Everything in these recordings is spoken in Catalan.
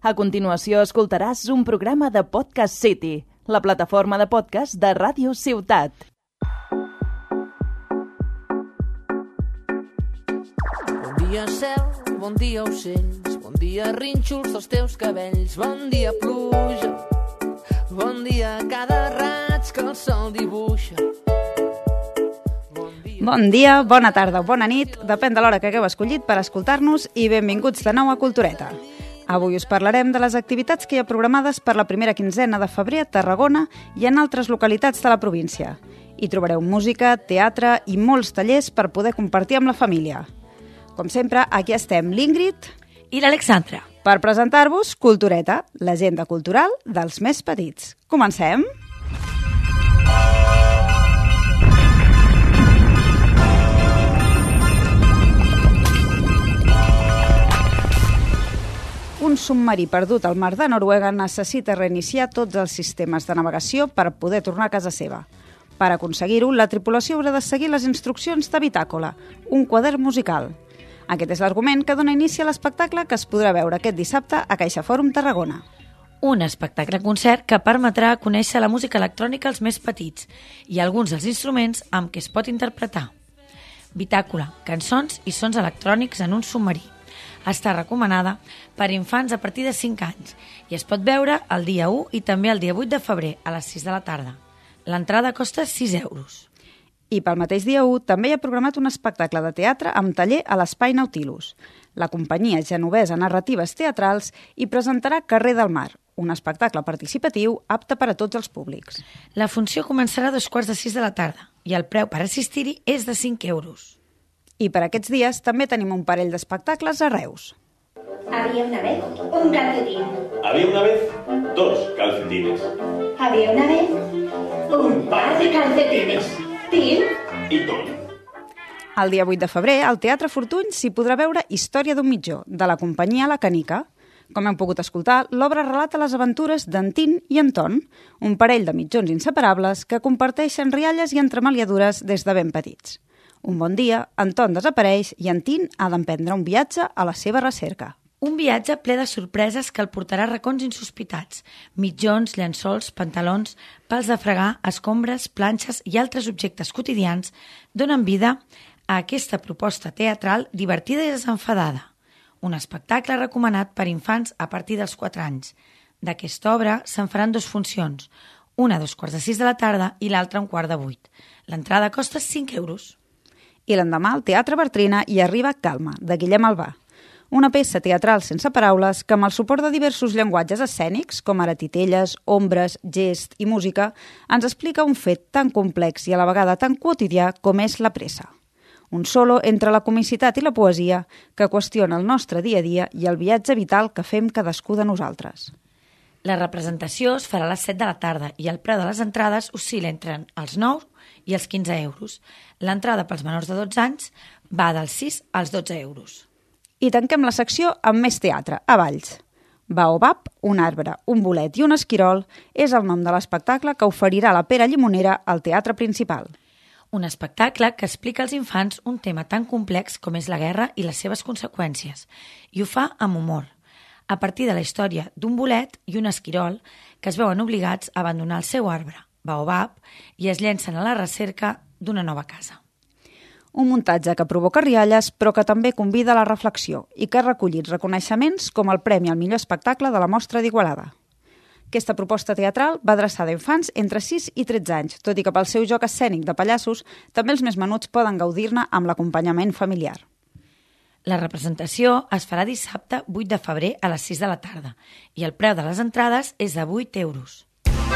A continuació escoltaràs un programa de Podcast City, la plataforma de podcast de Ràdio Ciutat. Bon dia cel, bon dia ocells, bon dia rínxols dels teus cabells, bon dia pluja, bon dia cada raig que el sol dibuixa. Bon dia, bona tarda o bona nit, depèn de l'hora que hagueu escollit per escoltar-nos i benvinguts de nou a Cultureta. Avui us parlarem de les activitats que hi ha programades per la primera quinzena de febrer a Tarragona i en altres localitats de la província. Hi trobareu música, teatre i molts tallers per poder compartir amb la família. Com sempre, aquí estem l'Ingrid i l'Alexandra per presentar-vos Cultureta, l'agenda cultural dels més petits. Comencem! Un submarí perdut al mar de Noruega necessita reiniciar tots els sistemes de navegació per poder tornar a casa seva. Per aconseguir-ho, la tripulació haurà de seguir les instruccions de Bitàcola, un quadern musical. Aquest és l'argument que dona inici a l'espectacle que es podrà veure aquest dissabte a CaixaForum Tarragona. Un espectacle-concert que permetrà conèixer la música electrònica als més petits i alguns dels instruments amb què es pot interpretar. Bitàcola, cançons i sons electrònics en un submarí. Està recomanada per infants a partir de 5 anys i es pot veure el dia 1 i també el dia 8 de febrer a les 6 de la tarda. L'entrada costa 6 euros. I pel mateix dia 1 també hi ha programat un espectacle de teatre amb taller a l'Espai Nautilus. La companyia genovesa Narratives Teatrals hi presentarà Carrer del Mar, un espectacle participatiu apte per a tots els públics. La funció començarà a 5:45 de la tarda i el preu per assistir-hi és de 5 euros. I per aquests dies també tenim un parell d'espectacles a Reus. Había una vez un calcetín. Había una vez 2 calcetines. Había una vez un par de calcetines. Tim I Tom. El dia 8 de febrer, al Teatre Fortuny s'hi podrà veure Història d'un mitjó, de la companyia La Canica. Com hem pogut escoltar, l'obra relata les aventures d'en Tin i en Ton, un parell de mitjons inseparables que comparteixen rialles i entremaliadures des de ben petits. Un bon dia, en Ton desapareix i en Tin ha d'emprendre un viatge a la seva recerca. Un viatge ple de sorpreses que el portarà a racons insospitats. Mitjons, llençols, pantalons, pals de fregar, escombres, planxes i altres objectes quotidians donen vida a aquesta proposta teatral divertida i desenfadada. Un espectacle recomanat per infants a partir dels 4 anys. D'aquesta obra se'n faran 2 funcions, una a 2:45 de la tarda i l'altra a 7:15. L'entrada costa 5 euros. I l'endemà al Teatre Bartrina hi arriba Calma, de Guillem Albà. Una peça teatral sense paraules que amb el suport de diversos llenguatges escènics, com ara titelles, ombres, gest i música, ens explica un fet tan complex i a la vegada tan quotidià com és la pressa. Un solo entre la comicitat i la poesia que qüestiona el nostre dia a dia i el viatge vital que fem cadascú de nosaltres. La representació es farà a les 7 de la tarda i el preu de les entrades oscil·la entre els 9 i els 15 euros. L'entrada pels menors de 12 anys va dels 6 als 12 euros. I tanquem la secció amb més teatre, a Valls. Baobab, un arbre, un bolet i un esquirol és el nom de l'espectacle que oferirà la Pere Llimonera al Teatre Principal. Un espectacle que explica als infants un tema tan complex com és la guerra i les seves conseqüències, i ho fa amb humor, a partir de la història d'un bolet i un esquirol que es veuen obligats a abandonar el seu arbre, Baobab, i es llencen a la recerca d'una nova casa. Un muntatge que provoca rialles però que també convida a la reflexió i que ha recollit reconeixements com el Premi al millor espectacle de la Mostra d'Igualada. Aquesta proposta teatral va adreçada a infants entre 6 i 13 anys, tot i que pel seu joc escènic de pallassos també els més menuts poden gaudir-ne amb l'acompanyament familiar. La representació es farà dissabte 8 de febrer a les 6 de la tarda i el preu de les entrades és de 8 euros.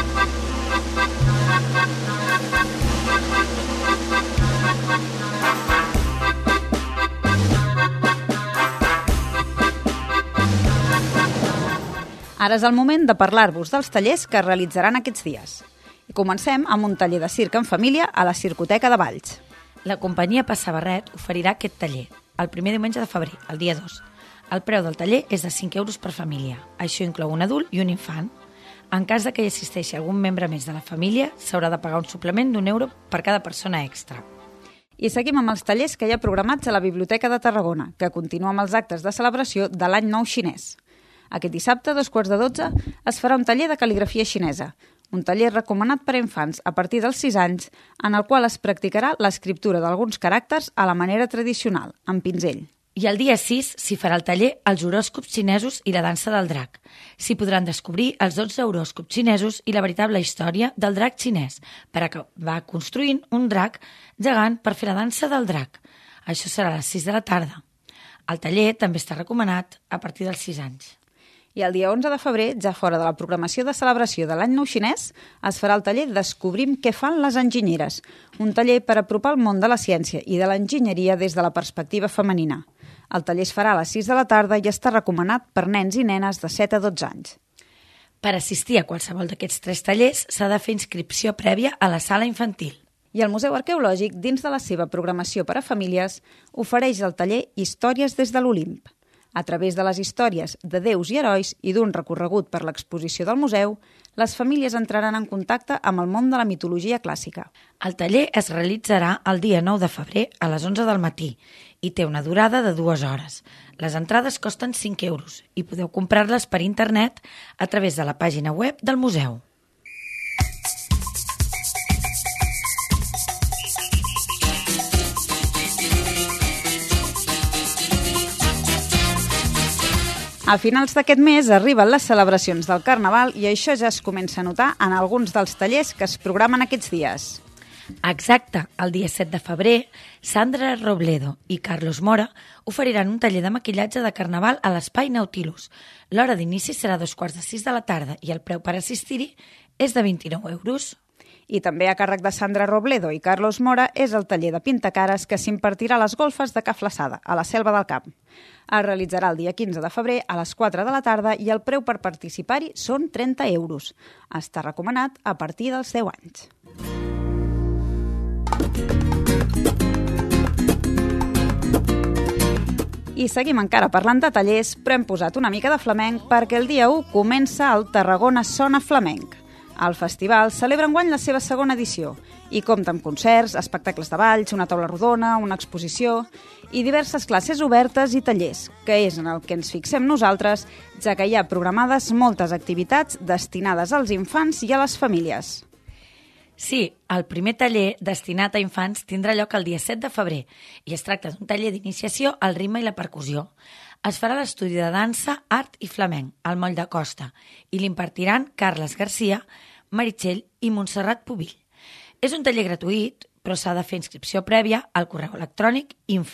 Ara és el moment de parlar-vos dels tallers que es realitzaran aquests dies. I comencem amb un taller de circ en família a la Circoteca de Valls. La companyia Passabarret oferirà aquest taller el primer diumenge de febrer, el dia 2. El preu del taller és de 5 euros per família. Això inclou un adult i un infant. En cas de que hi assisteixi algun membre més de la família, s'haurà de pagar un suplement d'1 € per cada persona extra. I seguim amb els tallers que hi ha programats a la Biblioteca de Tarragona, que continua amb els actes de celebració de l'Any Nou Xinès. Aquest dissabte, a 12:15, es farà un taller de cal·ligrafia xinesa, un taller recomanat per a infants a partir dels 6 anys, en el qual es practicarà l'escriptura d'alguns caràcters a la manera tradicional, amb pinzell. I el dia 6 s'hi farà el taller Els horòscops xinesos i la dansa del drac. S'hi podran descobrir els 12 horòscops xinesos i la veritable història del drac xinès, per acabar construint un drac gegant per fer la dansa del drac. Això serà a les 6 de la tarda. El taller també està recomanat a partir dels 6 anys. I el dia 11 de febrer, ja fora de la programació de celebració de l'any nou xinès, es farà el taller Descobrim què fan les enginyeres, un taller per apropar el món de la ciència i de l'enginyeria des de la perspectiva femenina. El taller es farà a les 6 de la tarda i està recomanat per nens i nenes de 7 a 12 anys. Per assistir a qualsevol d'aquests 3 tallers s'ha de fer inscripció prèvia a la sala infantil. I el Museu Arqueològic, dins de la seva programació per a famílies, ofereix el taller Històries des de l'Olimp. A través de les històries de déus i herois i d'un recorregut per l'exposició del museu, les famílies entraran en contacte amb el món de la mitologia clàssica. El taller es realitzarà el dia 9 de febrer a les 11 del matí i té una durada de 2 hores. Les entrades costen 5 euros i podeu comprar-les per internet a través de la pàgina web del museu. A finals d'aquest mes arriben les celebracions del Carnaval i això ja es comença a notar en alguns dels tallers que es programen aquests dies. Exacte, el dia 7 de febrer, Sandra Robledo i Carlos Mora oferiran un taller de maquillatge de Carnaval a l'Espai Nautilus. L'hora d'inici serà a 5:45 de la tarda i el preu per assistir-hi és de 29 euros. I també a càrrec de Sandra Robledo i Carlos Mora és el taller de pintacares que s'impartirà a les golfes de Ca Flaçada, a la Selva del Camp. Es realitzarà el dia 15 de febrer a les 4 de la tarda i el preu per participar-hi són 30 euros. Està recomanat a partir dels 10 anys. I seguim encara parlant de tallers, però hem posat una mica de flamenc perquè el dia 1 comença el Tarragona Sona Flamenc. El festival celebra enguany la seva segona edició i compta amb concerts, espectacles de balls, una taula rodona, una exposició i diverses classes obertes i tallers, que és en el que ens fixem nosaltres, ja que hi ha programades moltes activitats destinades als infants i a les famílies. Sí, el primer taller destinat a infants tindrà lloc el dia 7 de febrer i es tracta d'un taller d'iniciació al ritme i la percussió. Es farà l'estudi de dansa, art i flamenc al Moll de Costa i l'impartiran Carles Garcia, Meritxell i Montserrat Pubill. És un taller gratuït, però s'ha de fer inscripció prèvia al correu electrònic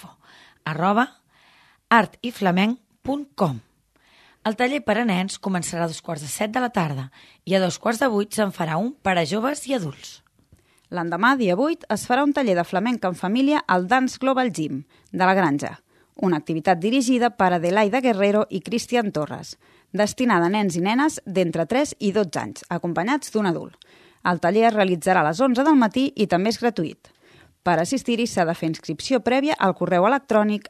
info@artiflamenc.com. El taller per a nens començarà a 7:15 de la tarda i a 7:45 se'n farà un per a joves i adults. L'endemà, dia 8, es farà un taller de flamenc en família al Dance Global Gym, de la Granja, una activitat dirigida per Adelaida Guerrero i Cristian Torres, destinada a nens i nenes d'entre 3 i 12 anys, acompanyats d'un adult. El taller es realitzarà a les 11 del matí i també és gratuït. Per assistir-hi s'ha de fer inscripció prèvia al correu electrònic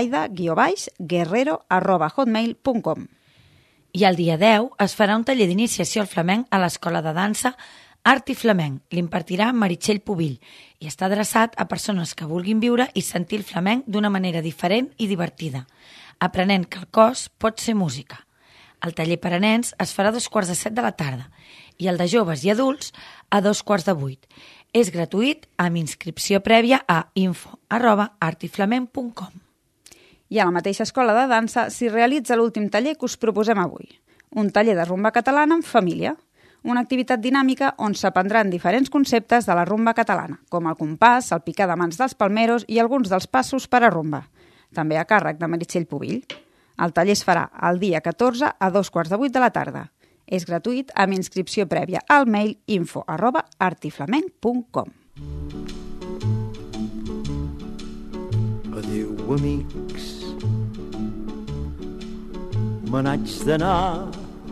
adelaida-guerrero@hotmail.com. I el dia 10 es farà un taller d'iniciació al flamenc a l'Escola de Dansa Art i Flamenc. L'impartirà Meritxell Pubill i està adreçat a persones que vulguin viure i sentir el flamenc d'una manera diferent i divertida, aprenent que el cos pot ser música. El taller per a nens es farà a 7:15 de la tarda i el de joves i adults a 7:15. És gratuït amb inscripció prèvia a info@artiflamenc.com. I a la mateixa escola de dansa s'hi realitza l'últim taller que us proposem avui, un taller de rumba catalana en família, una activitat dinàmica on s'aprendran diferents conceptes de la rumba catalana, com el compàs, el picar de mans dels palmeros i alguns dels passos per a rumba, també a càrrec de Meritxell Pubill. El taller es farà el dia 14 a 7:15 de la tarda. És gratuït amb inscripció prèvia al mail info@artiflamenc.com. Adéu, amics, me n'haig d'anar.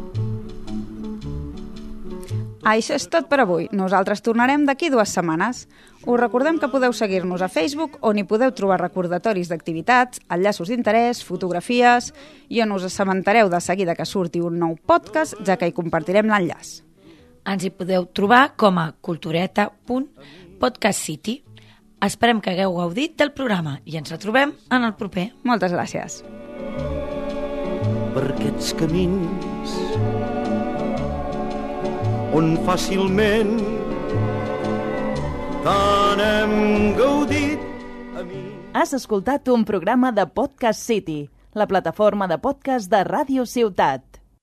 Això és tot per avui. Nosaltres tornarem d'aquí 2 setmanes. Us recordem que podeu seguir-nos a Facebook, on hi podeu trobar recordatoris d'activitats, enllaços d'interès, fotografies i on us assabentareu de seguida que surti un nou podcast, ja que hi compartirem l'enllaç. Ens hi podeu trobar com a cultureta.podcastcity. Esperem que hagueu gaudit del programa i ens retrobem en el proper. Moltes gràcies. per aquests camins on fàcilment tant hem gaudit a mi. Has escoltat un programa de Podcast City, la plataforma de podcast de Ràdio Ciutat.